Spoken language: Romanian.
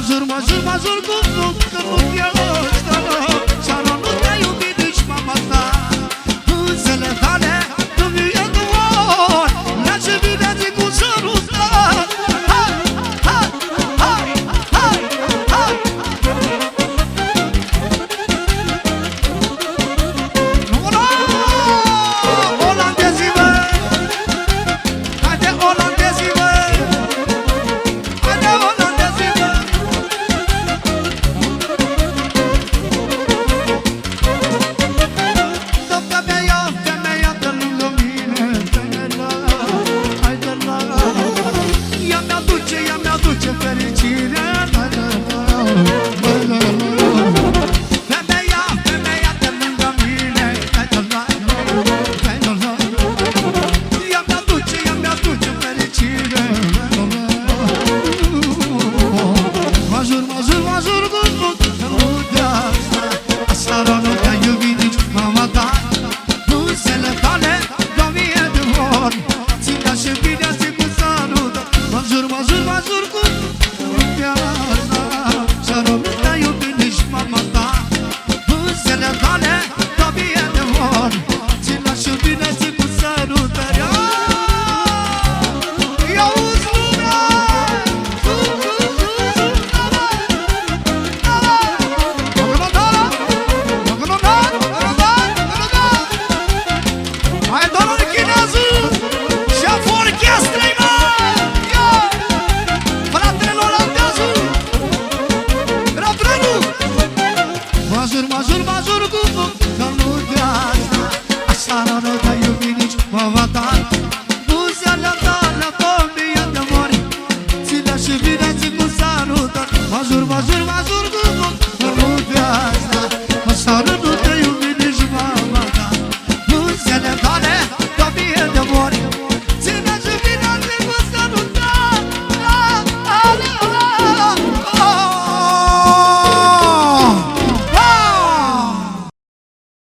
Majur cu foc, că nu-mi ia ăsta. Țara nu te-a iubit nici mama ta. Buzele tale nu-mi e doar. Ia-ce bine zi cu sărutat. Hai, hai, hai, hai, hai. Olandezii, bă! Haide, olandezii, bă! Haide, olandezii, bă! Femeia de lângă mine, haide la. Ea mi-aduce fericire. Femeia de lângă mine, haide la. Ea mi-aduce fericire. Majur cu foc, că nu te-a aseară nu te-a iubit nici mama ta. Buzele tale dau mie de ori. Ține și bine zi cu salută. Majur cu viața. Țară nu te-a iubit nici mama ta. Buzele tale dau mie de ori. Ține și bine zi cu salută. Ia-uzi lumea! Hai, doamna de chinează! Șef orchestrei, mă! Ia! Fratele olandeză! Refrenul! Majur cu foc, că nu te asta. Aseară nu te-a iubit nici mama ta. Buzele tale dau mie de mori. Ține și bine zi cu salută. Majur